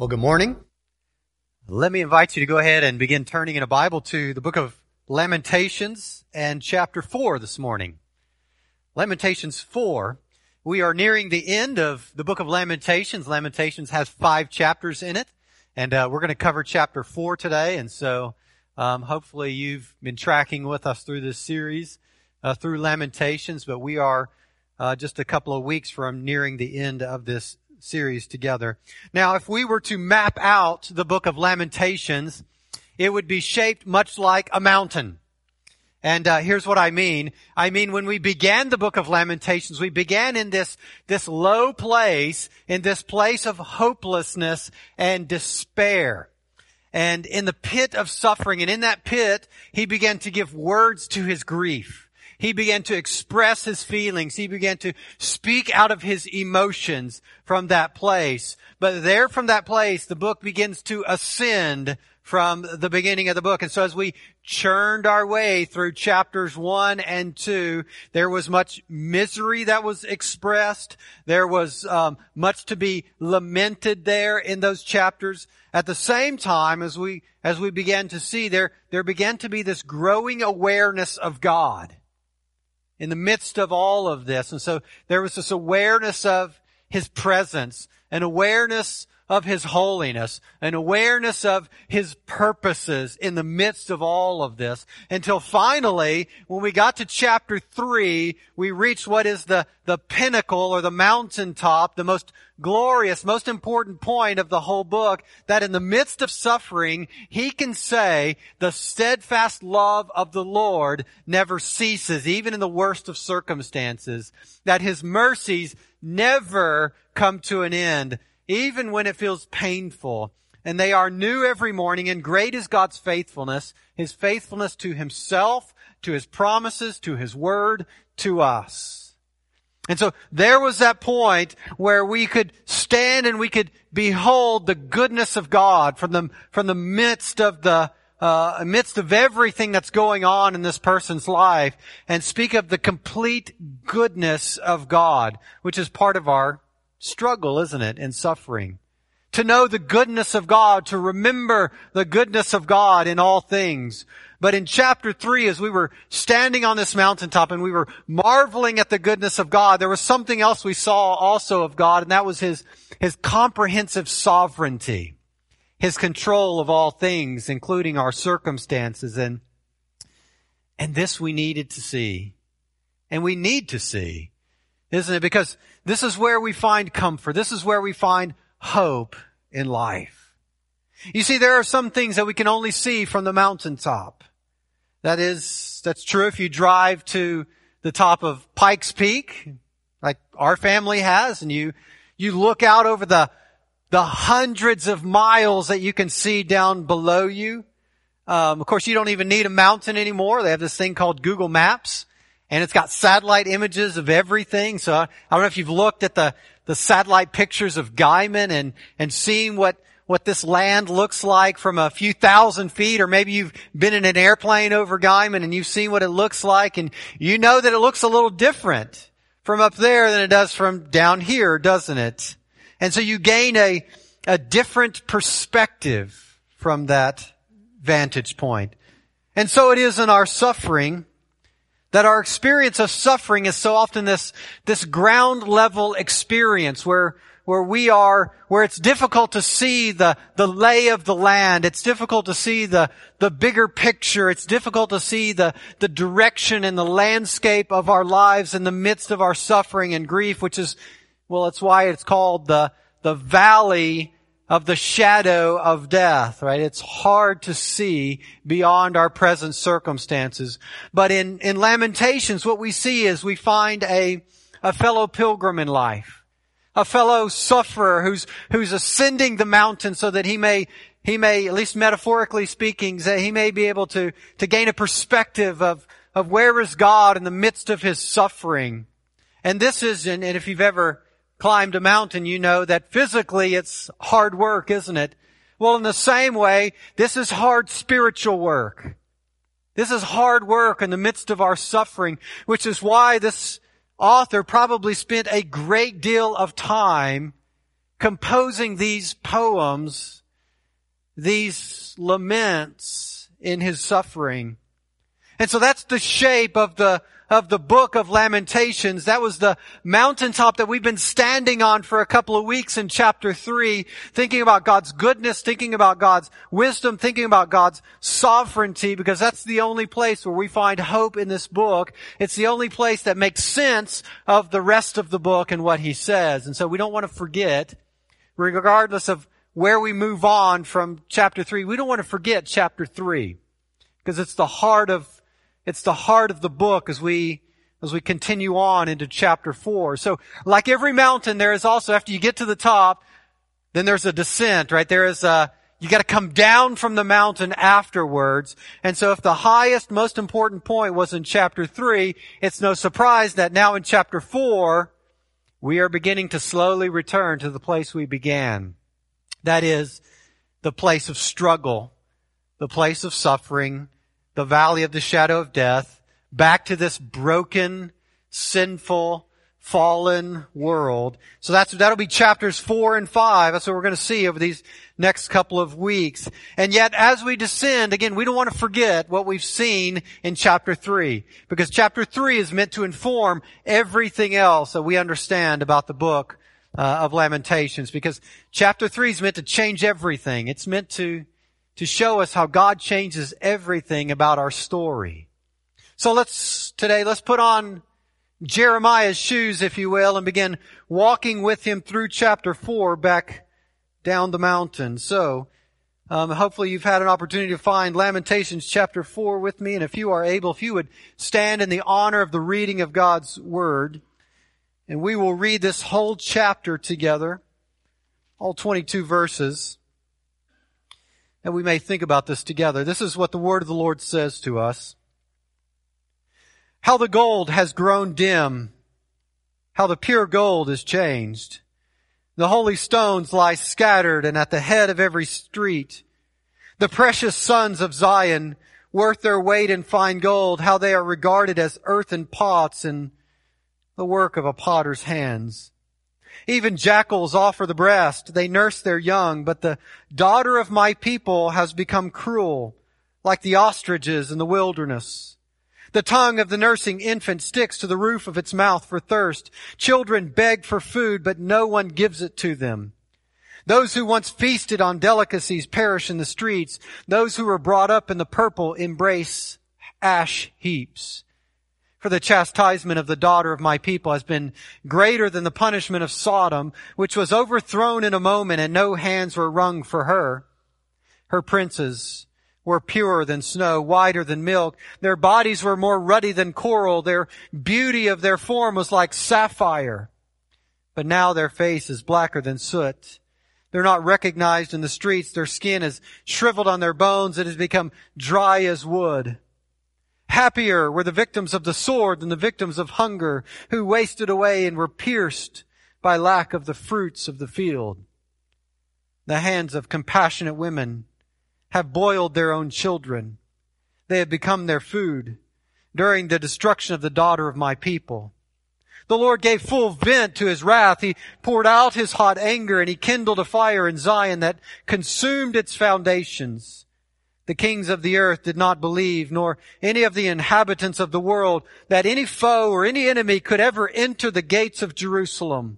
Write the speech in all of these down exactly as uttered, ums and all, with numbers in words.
Well, good morning. Let me invite you to go ahead and begin turning in a Bible to the book of Lamentations and chapter four this morning. Lamentations four. We are nearing the end of the book of Lamentations. Lamentations has five chapters in it, and uh, we're going to cover chapter four today. And so um, hopefully you've been tracking with us through this series, uh, through Lamentations, but we are uh, just a couple of weeks from nearing the end of this series together. Now, if we were to map out the book of Lamentations, it would be shaped much like a mountain. And uh, here's what I mean. I mean, when we began the book of Lamentations, we began in this, this low place, in this place of hopelessness and despair. And in the pit of suffering, and in that pit, he began to give words to his grief. He began to express his feelings. He began to speak out of his emotions from that place. But there from that place, the book begins to ascend from the beginning of the book. And so as we churned our way through chapters one and two, there was much misery that was expressed. There was um, much to be lamented there in those chapters. At the same time, as we as we began to see, there there began to be this growing awareness of God in the midst of all of this. And so there was this awareness of His presence, an awareness of His holiness, an awareness of His purposes in the midst of all of this. Until finally, when we got to chapter three, we reached what is the, the pinnacle or the mountaintop, the most glorious, most important point of the whole book, that in the midst of suffering, he can say, the steadfast love of the Lord never ceases, even in the worst of circumstances, that His mercies never come to an end, even when it feels painful. And they are new every morning, and great is God's faithfulness, His faithfulness to Himself, to His promises, to His word, to us. And so there was that point where we could stand and we could behold the goodness of God from the, from the midst of the, uh, midst of everything that's going on in this person's life, and speak of the complete goodness of God, which is part of our struggle, isn't it, in suffering? To know the goodness of God, to remember the goodness of God in all things. But in chapter three, as we were standing on this mountaintop and we were marveling at the goodness of God, there was something else we saw also of God, and that was His, His comprehensive sovereignty, His control of all things, including our circumstances. And, and this we needed to see. And we need to see, isn't it? Because this is where we find comfort. This is where we find hope in life. You see, there are some things that we can only see from the mountaintop. That is, that's true if you drive to the top of Pikes Peak, like our family has, and you, you look out over the, the hundreds of miles that you can see down below you. Um, of course, you don't even need a mountain anymore. They have this thing called Google Maps, and it's got satellite images of everything. So I, I don't know if you've looked at the, the satellite pictures of Guyman and, and seen what, what this land looks like from a few thousand feet, or maybe you've been in an airplane over Guyman and you've seen what it looks like, and you know that it looks a little different from up there than it does from down here, doesn't it? And so you gain a, a different perspective from that vantage point. And so it is in our suffering, that our experience of suffering is so often this, this ground level experience where, where we are, where it's difficult to see the, the lay of the land. It's difficult to see the, the bigger picture. It's difficult to see the, the direction and the landscape of our lives in the midst of our suffering and grief, which is, well, it's why it's called the, the valley of the shadow of death, right? It's hard to see beyond our present circumstances. But in, in Lamentations, what we see is we find a, a fellow pilgrim in life. A fellow sufferer who's, who's ascending the mountain so that he may, he may, at least metaphorically speaking, that he may be able to, to gain a perspective of, of where is God in the midst of his suffering. And this is, and if you've ever climbed a mountain, you know that physically it's hard work, isn't it? Well, in the same way, this is hard spiritual work. This is hard work in the midst of our suffering, which is why this author probably spent a great deal of time composing these poems, these laments in his suffering. And so that's the shape of the of the book of Lamentations. That was the mountaintop that we've been standing on for a couple of weeks in chapter three, thinking about God's goodness, thinking about God's wisdom, thinking about God's sovereignty, because that's the only place where we find hope in this book. It's the only place that makes sense of the rest of the book and what he says. And so we don't want to forget, regardless of where we move on from chapter three, we don't want to forget chapter three, because it's the heart of It's the heart of the book as we, as we continue on into chapter four. So, like every mountain, there is also, after you get to the top, then there's a descent, right? There is a, you gotta come down from the mountain afterwards. And so if the highest, most important point was in chapter three, it's no surprise that now in chapter four, we are beginning to slowly return to the place we began. That is, the place of struggle, the place of suffering, the valley of the shadow of death, back to this broken, sinful, fallen world. So that's, that'll be chapters four and five. That's what we're going to see over these next couple of weeks. And yet, as we descend, again, we don't want to forget what we've seen in chapter three, because chapter three is meant to inform everything else that we understand about the book uh, of Lamentations, because chapter three is meant to change everything. It's meant to to show us how God changes everything about our story. So let's, today, let's put on Jeremiah's shoes, if you will, and begin walking with him through chapter four back down the mountain. So, um, hopefully you've had an opportunity to find Lamentations chapter four with me, and if you are able, if you would stand in the honor of the reading of God's Word, and we will read this whole chapter together, all twenty-two verses. And we may think about this together. This is what the word of the Lord says to us. How the gold has grown dim. How the pure gold is changed. The holy stones lie scattered and at the head of every street. The precious sons of Zion, worth their weight in fine gold, how they are regarded as earthen pots and the work of a potter's hands. Even jackals offer the breast. They nurse their young, but the daughter of my people has become cruel, like the ostriches in the wilderness. The tongue of the nursing infant sticks to the roof of its mouth for thirst. Children beg for food, but no one gives it to them. Those who once feasted on delicacies perish in the streets. Those who were brought up in the purple embrace ash heaps. For the chastisement of the daughter of my people has been greater than the punishment of Sodom, which was overthrown in a moment, and no hands were wrung for her. Her princes were purer than snow, whiter than milk. Their bodies were more ruddy than coral. Their beauty of their form was like sapphire. But now their face is blacker than soot. They're not recognized in the streets. Their skin is shriveled on their bones. It has become dry as wood. Happier were the victims of the sword than the victims of hunger, who wasted away and were pierced by lack of the fruits of the field. The hands of compassionate women have boiled their own children. They have become their food during the destruction of the daughter of my people. The Lord gave full vent to his wrath. He poured out his hot anger, and he kindled a fire in Zion that consumed its foundations. The kings of the earth did not believe, nor any of the inhabitants of the world, that any foe or any enemy could ever enter the gates of Jerusalem.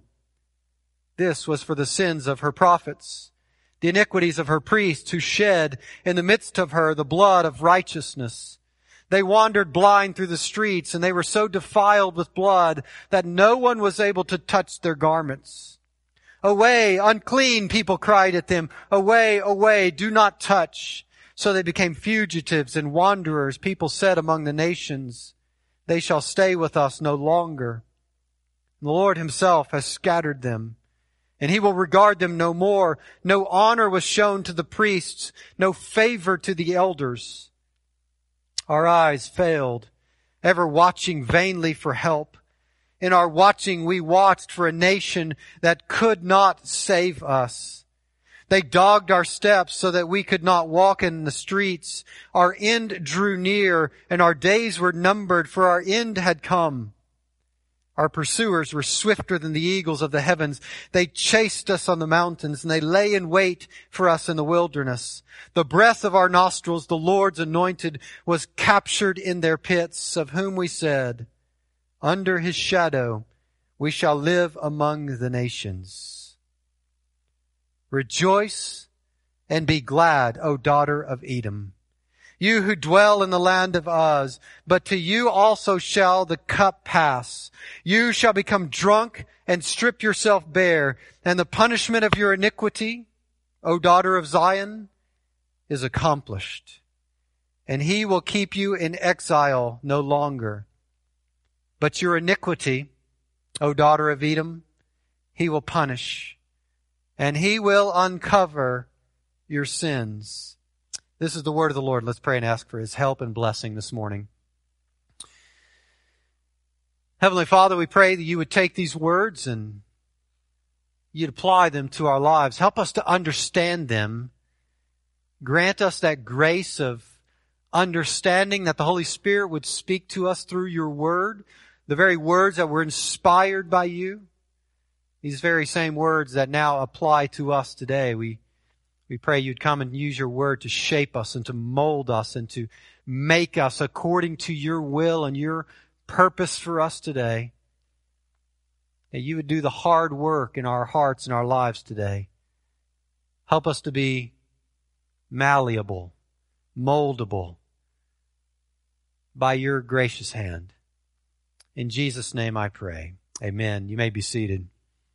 This was for the sins of her prophets, the iniquities of her priests, who shed in the midst of her the blood of righteousness. They wandered blind through the streets, and they were so defiled with blood that no one was able to touch their garments. Away, unclean, people cried at them. Away, away, do not touch. So they became fugitives and wanderers. People said among the nations, they shall stay with us no longer. The Lord himself has scattered them, and he will regard them no more. No honor was shown to the priests, no favor to the elders. Our eyes failed, ever watching vainly for help. In our watching, we watched for a nation that could not save us. They dogged our steps so that we could not walk in the streets. Our end drew near, and our days were numbered, for our end had come. Our pursuers were swifter than the eagles of the heavens. They chased us on the mountains, and they lay in wait for us in the wilderness. The breath of our nostrils, the Lord's anointed, was captured in their pits, of whom we said, under his shadow we shall live among the nations. Rejoice and be glad, O daughter of Edom, you who dwell in the land of Uz, but to you also shall the cup pass. You shall become drunk and strip yourself bare, and the punishment of your iniquity, O daughter of Zion, is accomplished. And he will keep you in exile no longer. But your iniquity, O daughter of Edom, he will punish, and he will uncover your sins. This is the word of the Lord. Let's pray and ask for his help and blessing this morning. Heavenly Father, we pray that you would take these words and you'd apply them to our lives. Help us to understand them. Grant us that grace of understanding, that the Holy Spirit would speak to us through your word, the very words that were inspired by you. These very same words that now apply to us today. We We pray you'd come and use your word to shape us and to mold us and to make us according to your will and your purpose for us today. That you would do the hard work in our hearts and our lives today. Help us to be malleable, moldable by your gracious hand. In Jesus' name I pray. Amen. You may be seated.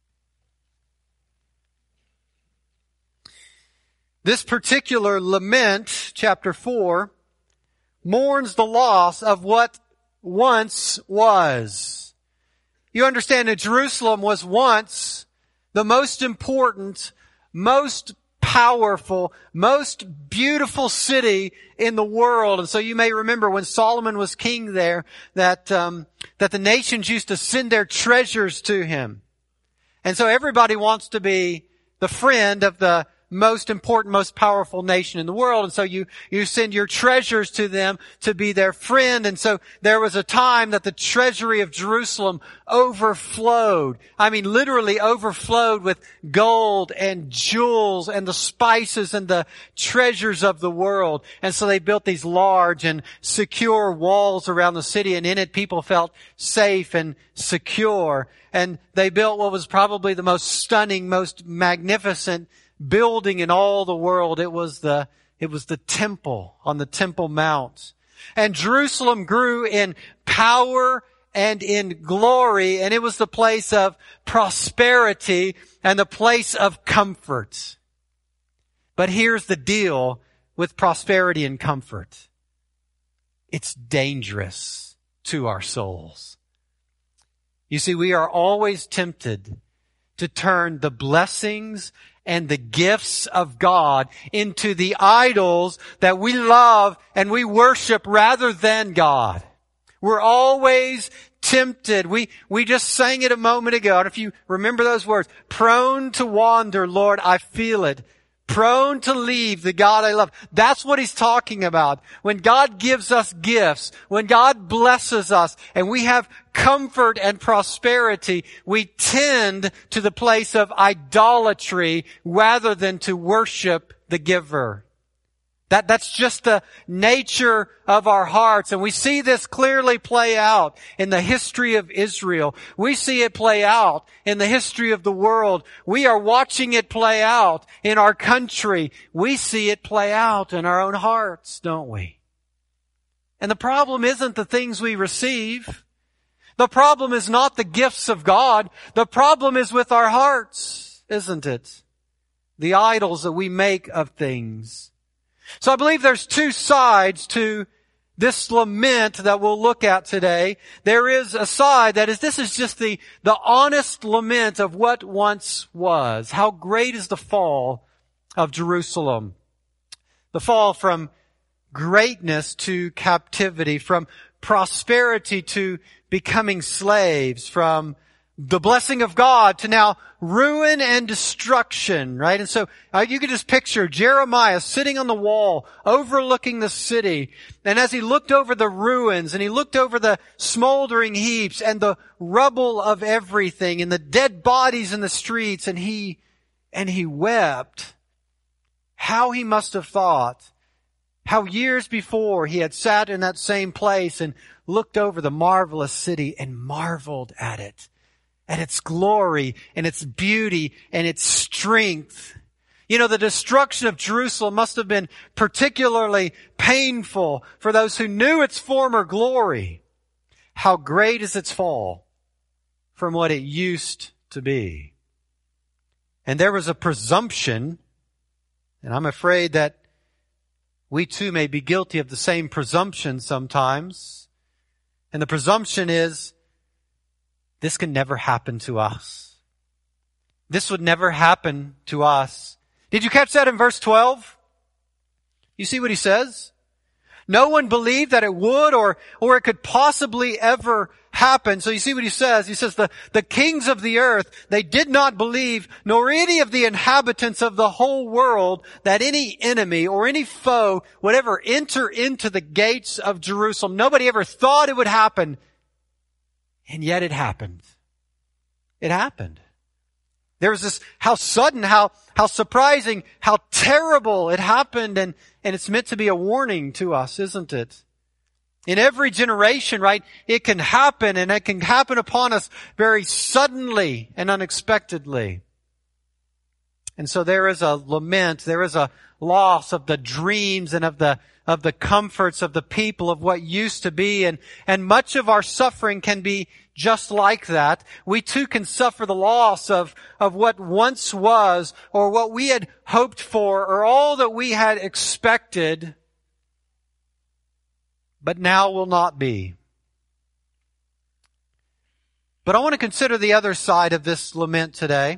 This particular lament, chapter four, mourns the loss of what once was. You understand that Jerusalem was once the most important, most powerful, most beautiful city in the world. And so you may remember when Solomon was king there, that um, that the nations used to send their treasures to him. And so everybody wants to be the friend of the most important, most powerful nation in the world. And so you, you send your treasures to them to be their friend. And so there was a time that the treasury of Jerusalem overflowed. I mean, literally overflowed with gold and jewels and the spices and the treasures of the world. And so they built these large and secure walls around the city, and in it people felt safe and secure. And they built what was probably the most stunning, most magnificent building in all the world. It was the, it was the temple on the Temple Mount. And Jerusalem grew in power and in glory, and it was the place of prosperity and the place of comfort. But here's the deal with prosperity and comfort. It's dangerous to our souls. You see, we are always tempted to turn the blessings and the gifts of God into the idols that we love and we worship rather than God. We're always tempted. We, we just sang it a moment ago. And if you remember those words, prone to wander, Lord, I feel it. Prone to leave the God I love. That's what he's talking about. When God gives us gifts, when God blesses us, and we have comfort and prosperity, we tend to the place of idolatry rather than to worship the giver. That, that's just the nature of our hearts. And we see this clearly play out in the history of Israel. We see it play out in the history of the world. We are watching it play out in our country. We see it play out in our own hearts, don't we? And the problem isn't the things we receive. The problem is not the gifts of God. The problem is with our hearts, isn't it? The idols that we make of things. So I believe there's two sides to this lament that we'll look at today. There is a side that is, this is just the, the honest lament of what once was. How great is the fall of Jerusalem. The fall from greatness to captivity, from prosperity to becoming slaves, from the blessing of God to now ruin and destruction, right? And so uh, you could just picture Jeremiah sitting on the wall overlooking the city. And as he looked over the ruins and he looked over the smoldering heaps and the rubble of everything and the dead bodies in the streets, and he, and he wept, how he must have thought, how years before he had sat in that same place and looked over the marvelous city and marveled at it, at its glory and its beauty and its strength. You know, the destruction of Jerusalem must have been particularly painful for those who knew its former glory. How great is its fall from what it used to be. And there was a presumption, and I'm afraid that we too may be guilty of the same presumption sometimes. And the presumption is, this can never happen to us. This would never happen to us. Did you catch that in verse twelve? You see what he says? No one believed that it would or, or it could possibly ever happen. So you see what he says? He says the, the kings of the earth, they did not believe, nor any of the inhabitants of the whole world, that any enemy or any foe would ever enter into the gates of Jerusalem. Nobody ever thought it would happen. And yet it happened. It happened. There was this, how sudden, how, how surprising, how terrible it happened. And, and it's meant to be a warning to us, isn't it? In every generation, right, it can happen, and it can happen upon us very suddenly and unexpectedly. And so there is a lament, there is a loss of the dreams and of the of the comforts of the people of what used to be, and and much of our suffering can be just like that. We too can suffer the loss of of what once was, or what we had hoped for, or all that we had expected, but now will not be. But I want to consider the other side of this lament today.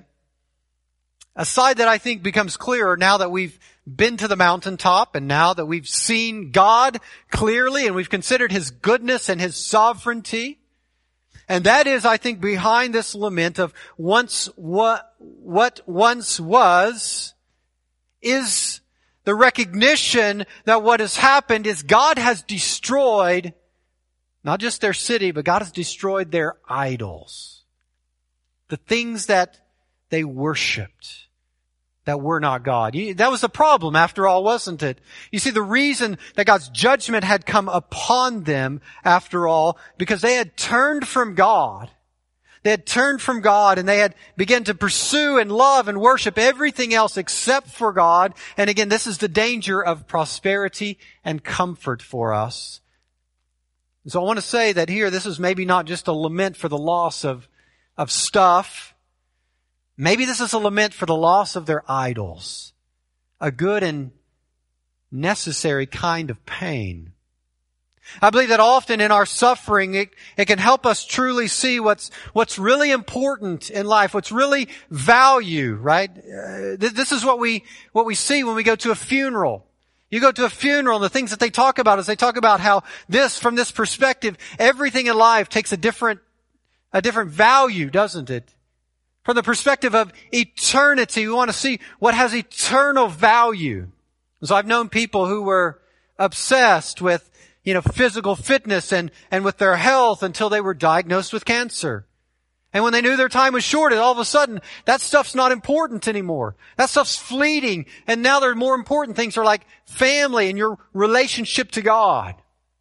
A side that I think becomes clearer now that we've been to the mountaintop, and now that we've seen God clearly, and we've considered His goodness and His sovereignty. And that is, I think, behind this lament of once what, what once was, is the recognition that what has happened is God has destroyed not just their city, but God has destroyed their idols. The things that they worshipped that were not God. That was the problem after all, wasn't it? You see, the reason that God's judgment had come upon them after all, because they had turned from God. They had turned from God, and they had begun to pursue and love and worship everything else except for God. And again, this is the danger of prosperity and comfort for us. So I want to say that here, this is maybe not just a lament for the loss of, of stuff. Maybe this is a lament for the loss of their idols. A good and necessary kind of pain. I believe that often in our suffering, it, it can help us truly see what's, what's really important in life, what's really value, right? Uh, th- this is what we, what we see when we go to a funeral. You go to a funeral, and the things that they talk about is they talk about how this, from this perspective, everything in life takes a different, a different value, doesn't it? From the perspective of eternity, we want to see what has eternal value. So I've known people who were obsessed with, you know, physical fitness and, and with their health until they were diagnosed with cancer. And when they knew their time was short, all of a sudden, that stuff's not important anymore. That stuff's fleeting. And now there are more important things are like family and your relationship to God.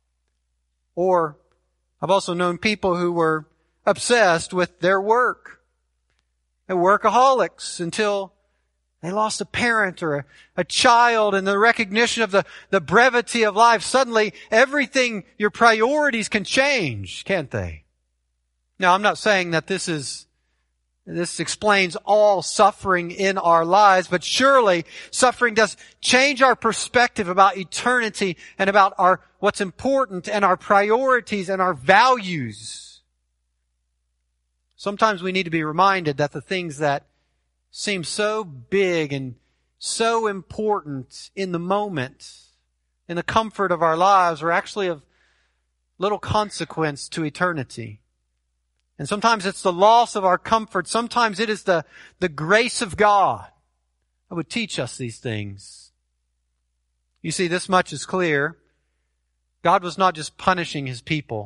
Or I've also known people who were obsessed with their work. And workaholics until they lost a parent or a, a child, and the recognition of the, the brevity of life. Suddenly, everything, your priorities can change, can't they? Now, I'm not saying that this is, this explains all suffering in our lives, but surely suffering does change our perspective about eternity and about our, what's important and our priorities and our values. Sometimes we need to be reminded that the things that seem so big and so important in the moment, in the comfort of our lives, are actually of little consequence to eternity. And sometimes it's the loss of our comfort. Sometimes it is the, the grace of God that would teach us these things. You see, this much is clear. God was not just punishing His people.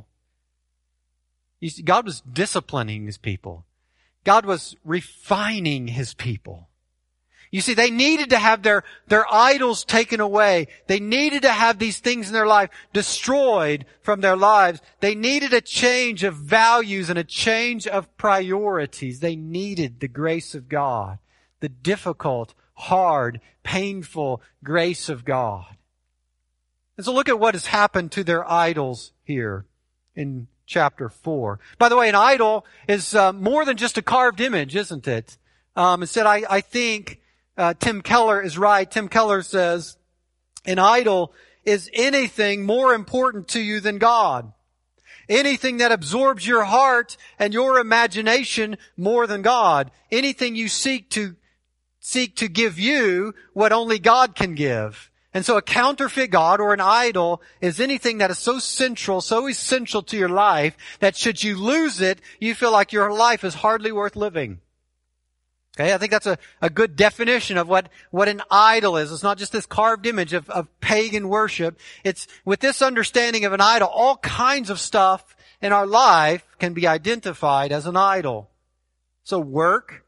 You see, God was disciplining His people. God was refining His people. You see, they needed to have their, their idols taken away. They needed to have these things in their life destroyed from their lives. They needed a change of values and a change of priorities. They needed the grace of God, the difficult, hard, painful grace of God. And so look at what has happened to their idols here in chapter four. By the way, an idol is uh, more than just a carved image, isn't it? Um, instead, I, I think uh, Tim Keller is right. Tim Keller says, an idol is anything more important to you than God. Anything that absorbs your heart and your imagination more than God. Anything you seek to seek to give you what only God can give. And so a counterfeit God or an idol is anything that is so central, so essential to your life that should you lose it, you feel like your life is hardly worth living. Okay, I think that's a, a good definition of what, what an idol is. It's not just this carved image of, of pagan worship. It's with this understanding of an idol, all kinds of stuff in our life can be identified as an idol. So work,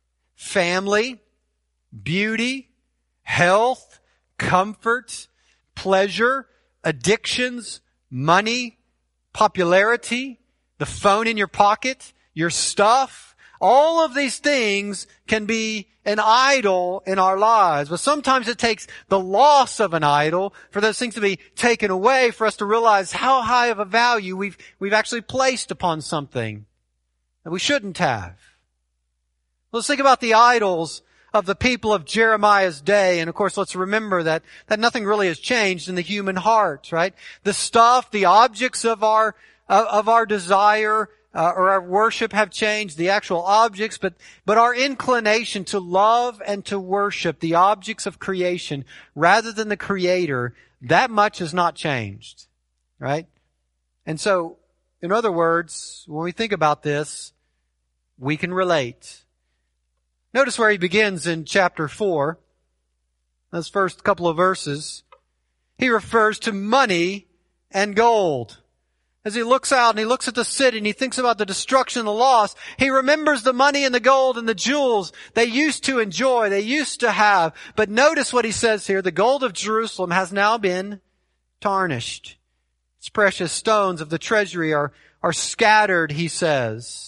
family, beauty, health, comfort, pleasure, addictions, money, popularity, the phone in your pocket, your stuff. All of these things can be an idol in our lives. But sometimes it takes the loss of an idol for those things to be taken away for us to realize how high of a value we've, we've actually placed upon something that we shouldn't have. Let's think about the idols of the people of Jeremiah's day. And of course, let's remember that, that nothing really has changed in the human heart, right? The stuff, the objects of our, of, of our desire, uh, or our worship have changed, the actual objects, but, but our inclination to love and to worship the objects of creation rather than the Creator, that much has not changed, right? And so, in other words, when we think about this, we can relate. Notice where he begins in chapter four. Those first couple of verses. He refers to money and gold. As he looks out and he looks at the city and he thinks about the destruction and the loss, he remembers the money and the gold and the jewels they used to enjoy, they used to have. But notice what he says here. The gold of Jerusalem has now been tarnished. Its precious stones of the treasury are, are scattered, he says.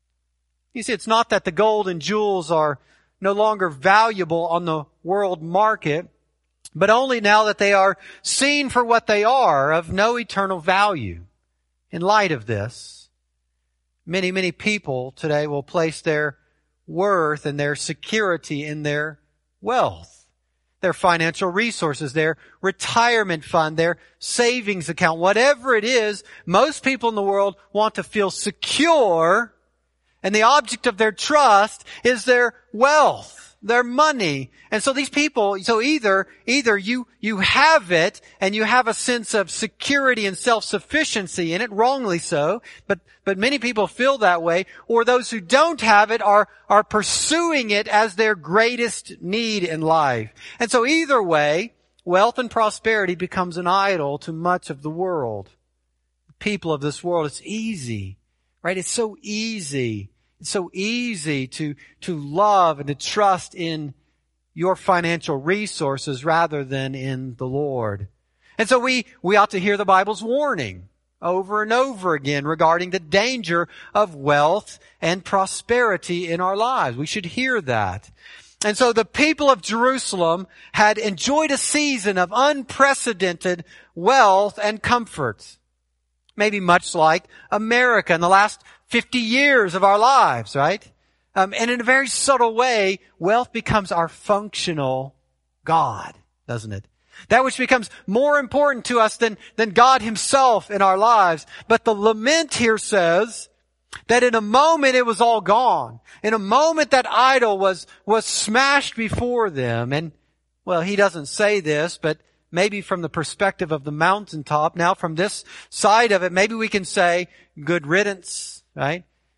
You see, it's not that the gold and jewels are no longer valuable on the world market, but only now that they are seen for what they are, of no eternal value. In light of this, many, many people today will place their worth and their security in their wealth, their financial resources, their retirement fund, their savings account, whatever it is. Most people in the world want to feel secure, and the object of their trust is their wealth, their money. And so these people, so either, either you, you have it and you have a sense of security and self-sufficiency in it, wrongly so, but, but many people feel that way, or those who don't have it are, are pursuing it as their greatest need in life. And so either way, wealth and prosperity becomes an idol to much of the world. The people of this world, it's easy. Right? It's so easy. It's so easy to, to love and to trust in your financial resources rather than in the Lord. And so we, we ought to hear the Bible's warning over and over again regarding the danger of wealth and prosperity in our lives. We should hear that. And so the people of Jerusalem had enjoyed a season of unprecedented wealth and comfort. Maybe much like America in the last fifty years of our lives, right? Um, and in a very subtle way, wealth becomes our functional God, doesn't it? That which becomes more important to us than, than God Himself in our lives. But the lament here says that in a moment it was all gone. In a moment that idol was, was smashed before them. And, well, he doesn't say this, but maybe from the perspective of the mountaintop, now from this side of it, maybe we can say, good riddance, right?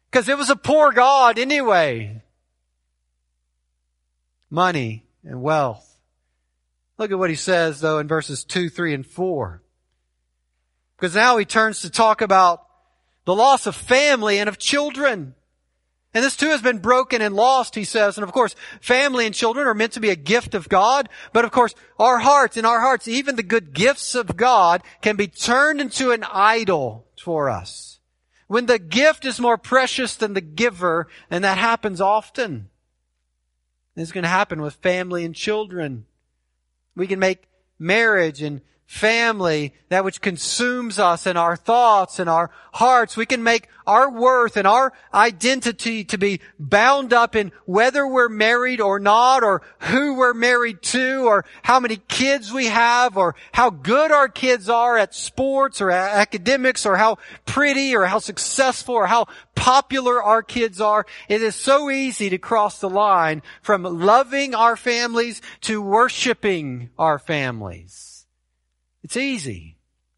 Because it was a poor god anyway. Money and wealth. Look at what he says, though, in verses two, three, and four. Because now he turns to talk about the loss of family and of children. And this too has been broken and lost, he says. And of course, family and children are meant to be a gift of God. But of course, our hearts, in our hearts, even the good gifts of God can be turned into an idol for us. When the gift is more precious than the giver, and that happens often. It's going to happen with family and children. We can make marriage and family that which consumes us and our thoughts and our hearts. We can make our worth and our identity to be bound up in whether we're married or not, or who we're married to, or how many kids we have, or how good our kids are at sports or academics, or how pretty or how successful or how popular our kids are. It is so easy to cross the line from loving our families to worshiping our families. It's easy.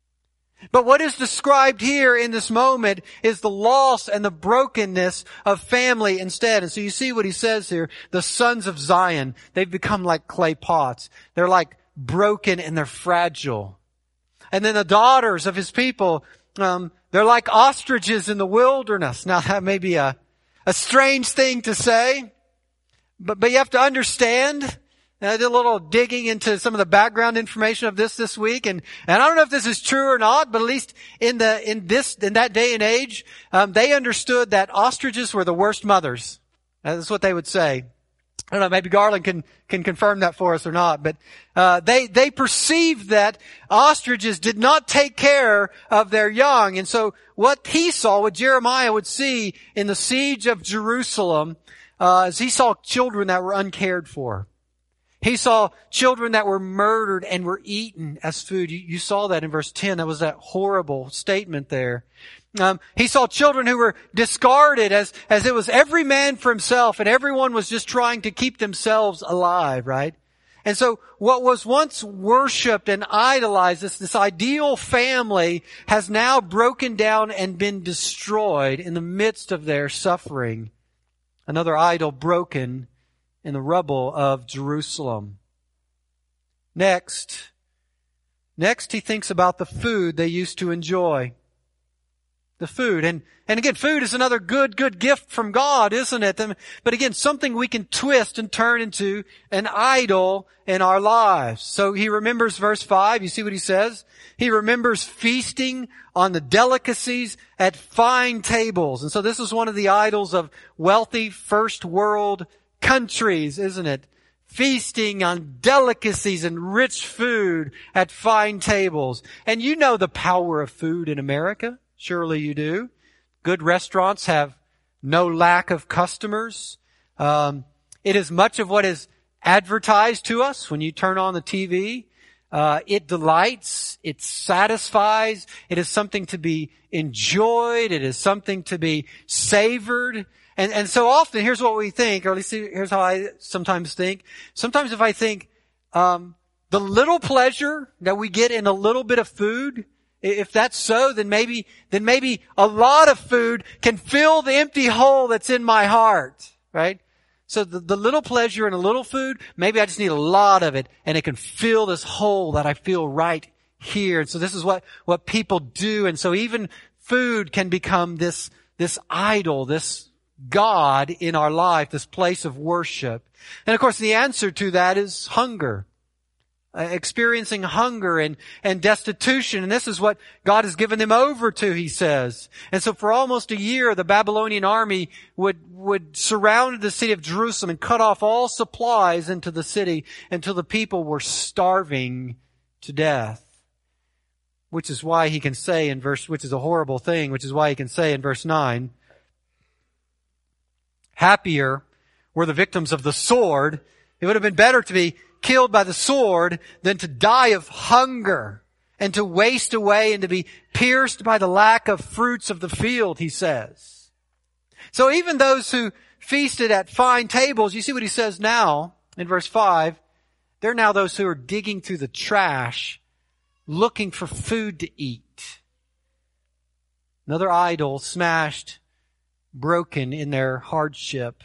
But what is described here in this moment is the loss and the brokenness of family instead. And so you see what he says here. The sons of Zion, they've become like clay pots. They're like broken and they're fragile. And then the daughters of his people, um, they're like ostriches in the wilderness. Now that may be a, a strange thing to say, but, but you have to understand. I did a little digging into some of the background information of this this week, and, and I don't know if this is true or not, but at least in the in this in that day and age, um, they understood that ostriches were the worst mothers. That's what they would say. I don't know, maybe Garland can can confirm that for us or not, but uh, they they perceived that ostriches did not take care of their young, and so what he saw, what Jeremiah would see in the siege of Jerusalem, uh, is he saw children that were uncared for. He saw children that were murdered and were eaten as food. You, you saw that in verse ten. That was that horrible statement there. Um, he saw children who were discarded as, as it was every man for himself, and everyone was just trying to keep themselves alive, right? And so what was once worshipped and idolized, this, this ideal family, has now broken down and been destroyed in the midst of their suffering. Another idol broken in the rubble of Jerusalem. Next, next he thinks about the food they used to enjoy. The food. And, and again, food is another good, good gift from God, isn't it? But again, something we can twist and turn into an idol in our lives. So he remembers verse five. You see what he says? He remembers feasting on the delicacies at fine tables. And so this is one of the idols of wealthy first world countries, isn't it? Feasting on delicacies and rich food at fine tables. And you know the power of food in America. Surely you do. Good restaurants have no lack of customers. Um, it is much of what is advertised to us when you turn on the T V. Uh, it delights. It satisfies. It is something to be enjoyed. It is something to be savored. And, and so often, here's what we think, or at least here's how I sometimes think. Sometimes if I think, um, the little pleasure that we get in a little bit of food, if that's so, then maybe, then maybe a lot of food can fill the empty hole that's in my heart, right? So the, the little pleasure in a little food, maybe I just need a lot of it, and it can fill this hole that I feel right here. And so this is what, what people do. And so even food can become this, this idol, this God in our life, this place of worship. And of course, the answer to that is hunger. Uh, experiencing hunger and, and destitution. And this is what God has given them over to, he says. And so for almost a year, the Babylonian army would, would surround the city of Jerusalem and cut off all supplies into the city until the people were starving to death. Which is why he can say in verse, which is a horrible thing, which is why he can say in verse nine, happier were the victims of the sword. It would have been better to be killed by the sword than to die of hunger and to waste away and to be pierced by the lack of fruits of the field, he says. So even those who feasted at fine tables, you see what he says now in verse five, they're now those who are digging through the trash looking for food to eat. Another idol smashed broken in their hardship.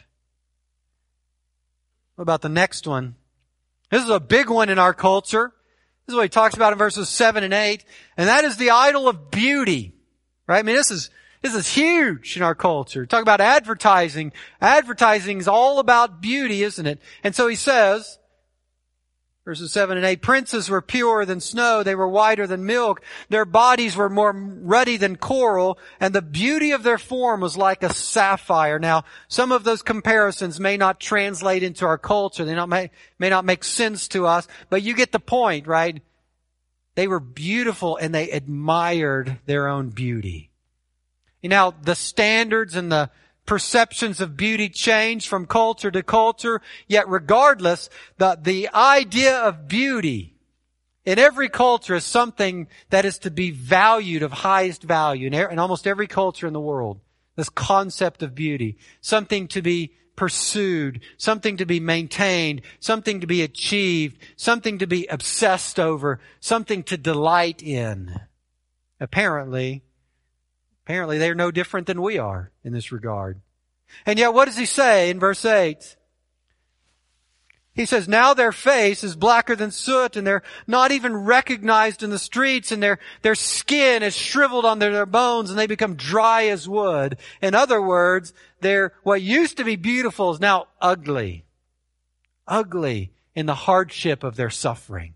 What about the next one? This is a big one in our culture. This is what he talks about in verses seven and eight. And that is the idol of beauty. Right? I mean, this is, this is huge in our culture. Talk about advertising. Advertising is all about beauty, isn't it? And so he says, verses seven and eight, princes were purer than snow. They were whiter than milk. Their bodies were more ruddy than coral. And the beauty of their form was like a sapphire. Now, some of those comparisons may not translate into our culture. They not may, may not make sense to us. But you get the point, right? They were beautiful and they admired their own beauty. You know, the standards and the perceptions of beauty change from culture to culture, yet regardless, the, the idea of beauty in every culture is something that is to be valued of highest value in, in almost every culture in the world. This concept of beauty, something to be pursued, something to be maintained, something to be achieved, something to be obsessed over, something to delight in. Apparently, Apparently, they're no different than we are in this regard. And yet, what does he say in verse eight? He says, now their face is blacker than soot, and they're not even recognized in the streets, and their, their skin is shriveled on their, their bones, and they become dry as wood. In other words, they're, what used to be beautiful is now ugly. Ugly in the hardship of their suffering.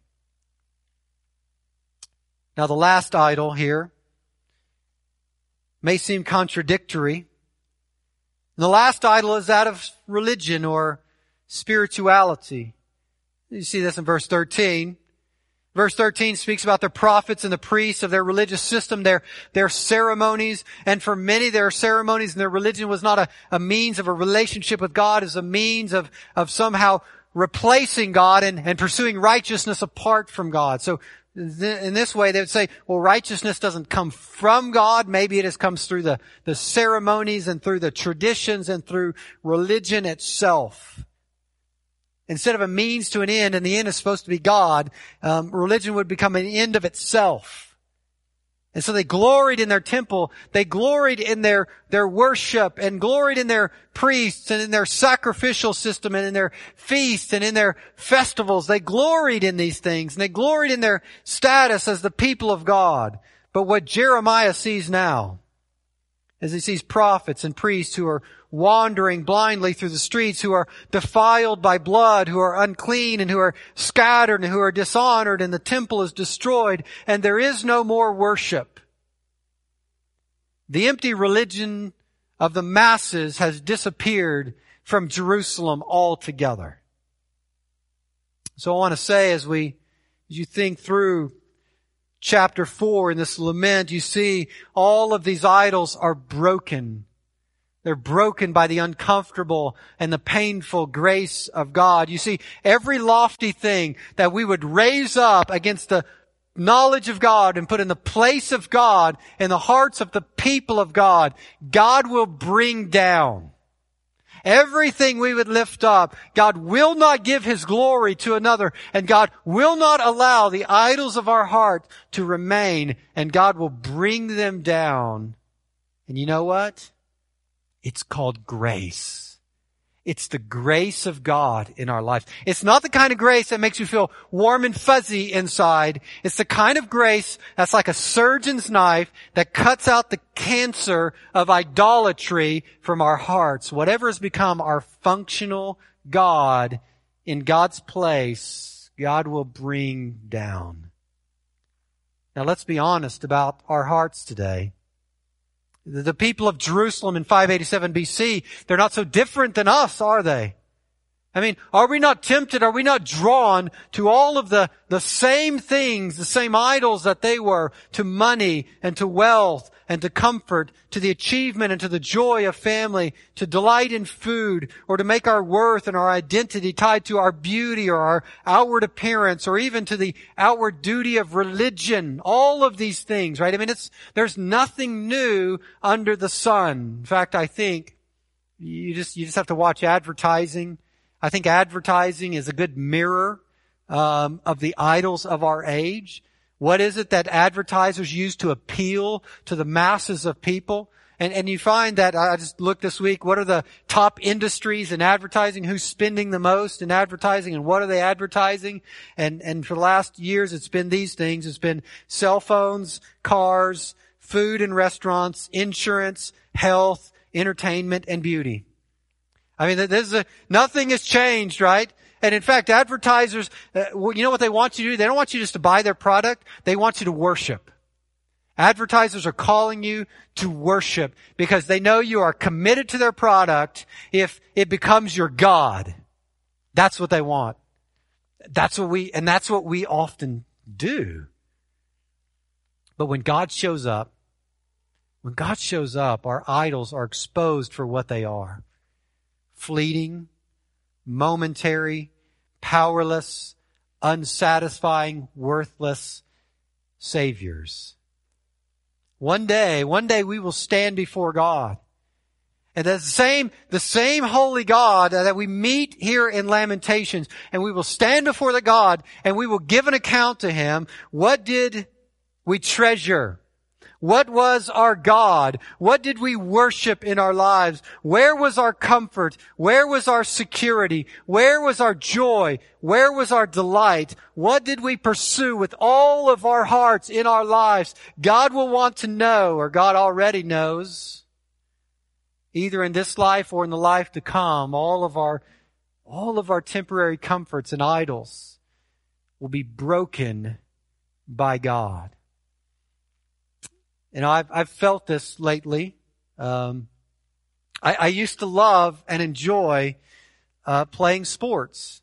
Now, the last idol here may seem contradictory. And the last idol is that of religion or spirituality. You see this in verse thirteen. Verse thirteen speaks about the prophets and the priests of their religious system, their, their ceremonies. And for many, their ceremonies and their religion was not a, a means of a relationship with God, as a means of, of somehow replacing God and, and pursuing righteousness apart from God. So in this way, they would say, well, righteousness doesn't come from God. Maybe it just comes through the, the ceremonies and through the traditions and through religion itself. Instead of a means to an end, and the end is supposed to be God, um, religion would become an end of itself. And so they gloried in their temple, they gloried in their, their worship, and gloried in their priests, and in their sacrificial system, and in their feasts, and in their festivals. They gloried in these things, and they gloried in their status as the people of God. But what Jeremiah sees now, as he sees prophets and priests who are wandering blindly through the streets, who are defiled by blood, who are unclean, and who are scattered, and who are dishonored, and the temple is destroyed, and there is no more worship. The empty religion of the masses has disappeared from Jerusalem altogether. So I want to say, as we, as you think through chapter four in this lament, you see all of these idols are broken. They're broken by the uncomfortable and the painful grace of God. You see, every lofty thing that we would raise up against the knowledge of God and put in the place of God in the hearts of the people of God, God will bring down. Everything we would lift up, God will not give His glory to another, and God will not allow the idols of our heart to remain, and God will bring them down. And you know what? It's called grace. It's the grace of God in our lives. It's not the kind of grace that makes you feel warm and fuzzy inside. It's the kind of grace that's like a surgeon's knife that cuts out the cancer of idolatry from our hearts. Whatever has become our functional God, in God's place, God will bring down. Now let's be honest about our hearts today. The people of Jerusalem in five eighty-seven B C, they're not so different than us, are they? I mean, are we not tempted? Are we not drawn to all of the, the same things, the same idols that they were, to money and to wealth and to comfort, to the achievement and to the joy of family, to delight in food, or to make our worth and our identity tied to our beauty or our outward appearance, or even to the outward duty of religion? All of these things, right? I mean, it's, there's nothing new under the sun. In fact, I think you just, you just have to watch advertising. I think advertising is a good mirror um, of the idols of our age. What is it that advertisers use to appeal to the masses of people? And, and you find that, I just looked this week, what are the top industries in advertising? Who's spending the most in advertising and what are they advertising? And, and for the last years, it's been these things. It's been cell phones, cars, food and restaurants, insurance, health, entertainment, and beauty. I mean, this is a, nothing has changed, right? And in fact, advertisers, uh, you know what they want you to do? They don't want you just to buy their product. They want you to worship. Advertisers are calling you to worship because they know you are committed to their product if it becomes your God. That's what they want. That's what we, and that's what we often do. But when God shows up, when God shows up, our idols are exposed for what they are. Fleeting, momentary, powerless, unsatisfying, worthless saviors. One day, one day we will stand before God. And the same, the same holy God that we meet here in Lamentations, and we will stand before the God and we will give an account to Him. What did we treasure? What was our God? What did we worship in our lives? Where was our comfort? Where was our security? Where was our joy? Where was our delight? What did we pursue with all of our hearts in our lives? God will want to know, or God already knows, either in this life or in the life to come, all of our, all of our temporary comforts and idols will be broken by God. You know, I've, I've felt this lately. Um, I, I used to love and enjoy uh, playing sports,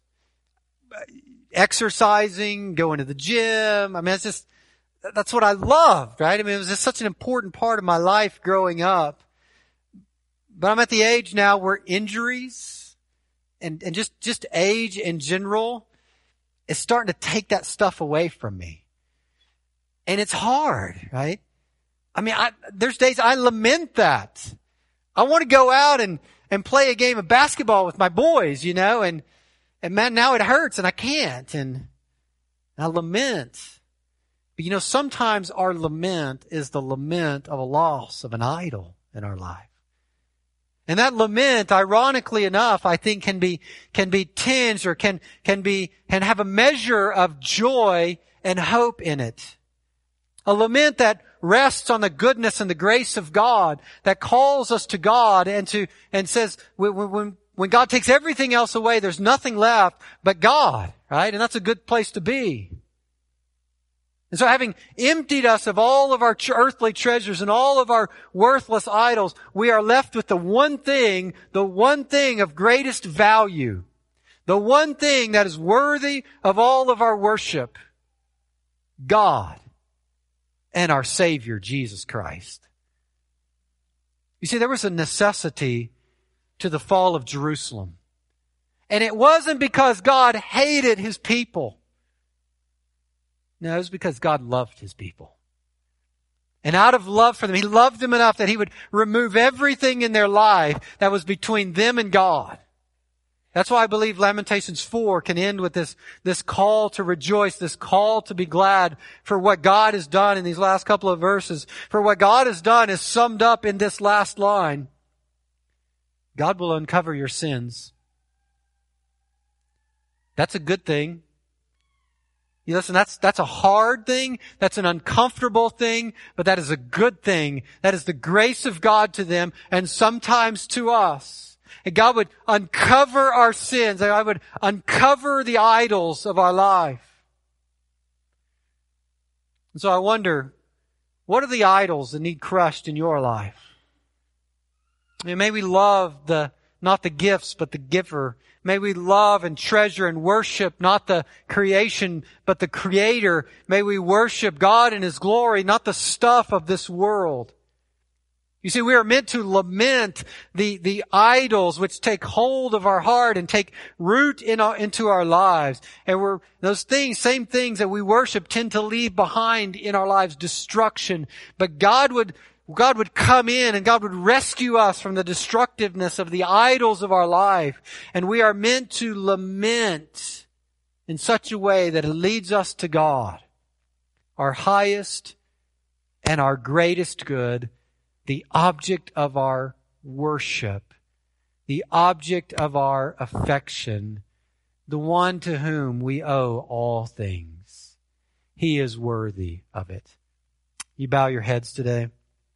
exercising, going to the gym. I mean, it's just, that's what I loved, right? I mean, it was just such an important part of my life growing up. But I'm at the age now where injuries and, and just, just age in general is starting to take that stuff away from me. And it's hard, right? I mean, I, there's days I lament that. I want to go out and, and play a game of basketball with my boys, you know, and, and man, now it hurts and I can't. And I lament. But you know, sometimes our lament is the lament of a loss of an idol in our life. And that lament, ironically enough, I think can be, can be tinged or can, can be, can have a measure of joy and hope in it. A lament that rests on the goodness and the grace of God, that calls us to God and to, and says, when, when, when God takes everything else away, there's nothing left but God, right? And that's a good place to be. And so having emptied us of all of our earthly treasures and all of our worthless idols, we are left with the one thing, the one thing of greatest value, the one thing that is worthy of all of our worship, God. And our Savior, Jesus Christ. You see, there was a necessity to the fall of Jerusalem. And it wasn't because God hated His people. No, it was because God loved His people. And out of love for them, He loved them enough that He would remove everything in their life that was between them and God. That's why I believe Lamentations four can end with this, this call to rejoice, this call to be glad for what God has done in these last couple of verses. For what God has done is summed up in this last line. God will uncover your sins. That's a good thing. You listen, that's, that's a hard thing. That's an uncomfortable thing, but that is a good thing. That is the grace of God to them and sometimes to us. And God would uncover our sins. And God would uncover the idols of our life. And so I wonder, what are the idols that need crushed in your life? I mean, may we love the, not the gifts, but the giver. May we love and treasure and worship not the creation, but the Creator. May we worship God in His glory, not the stuff of this world. You see, we are meant to lament the, the idols which take hold of our heart and take root in our, into our lives. And we're, those things, same things that we worship tend to leave behind in our lives destruction. But God would, God would come in and God would rescue us from the destructiveness of the idols of our life. And we are meant to lament in such a way that it leads us to God, our highest and our greatest good, the object of our worship, the object of our affection, the one to whom we owe all things. He is worthy of it. You bow your heads today.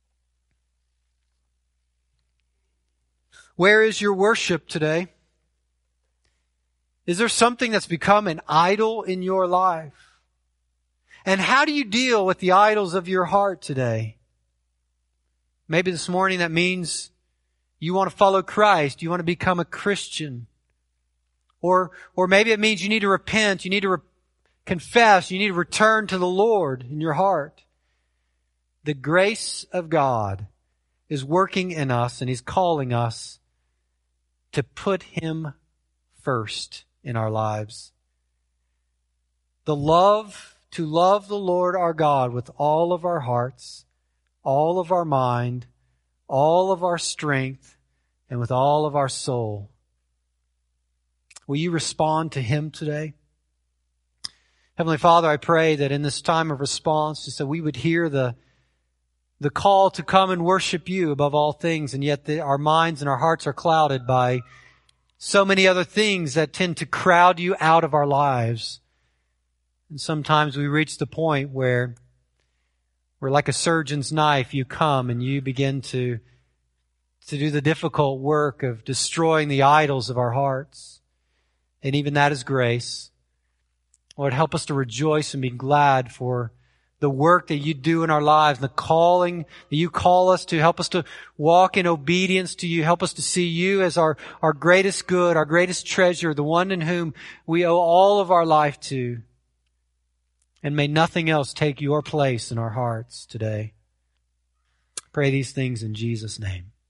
Where is your worship today? Is there something that's become an idol in your life? And how do you deal with the idols of your heart today? Maybe this morning that means you want to follow Christ. You want to become a Christian. Or, or maybe it means you need to repent. You need to re- confess. You need to return to the Lord in your heart. The grace of God is working in us, and He's calling us to put Him first in our lives. The love, to love the Lord our God with all of our hearts, all of our mind, all of our strength, and with all of our soul. Will you respond to Him today? Heavenly Father, I pray that in this time of response, just that we would hear the, the call to come and worship You above all things, and yet the, our minds and our hearts are clouded by so many other things that tend to crowd You out of our lives. And sometimes we reach the point where where like a surgeon's knife, You come and You begin to, to do the difficult work of destroying the idols of our hearts. And even that is grace. Lord, help us to rejoice and be glad for the work that You do in our lives, and the calling that You call us to. Help us to walk in obedience to You. Help us to see You as our, our greatest good, our greatest treasure, the one in whom we owe all of our life to. And may nothing else take Your place in our hearts today. Pray these things in Jesus' name.